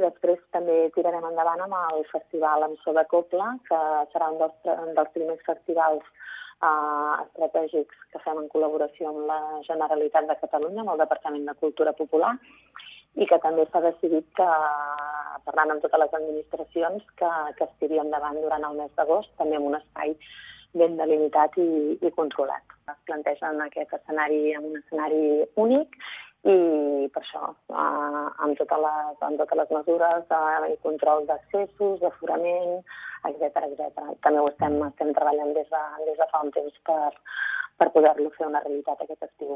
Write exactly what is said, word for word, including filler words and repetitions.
després també tirarem endavant amb el festival amb so de Cobla, que serà un dels, un dels primers festivals uh, estratègics que fem en col·laboració amb la Generalitat de Catalunya, amb el Departament de Cultura Popular, i que també s'ha decidit que, parlant amb totes les administracions, que, que es tiri endavant durant el mes d'agost, també en un espai ben delimitat i, i controlat. Es plantegen aquest escenari en un escenari únic i per això, eh, amb, totes les, amb totes les mesures de control d'accessos, d'aforament, etcètera etcètera. També ho estem, estem treballant des de, des de fa un temps per, per poder-lo fer una realitat aquest estiu.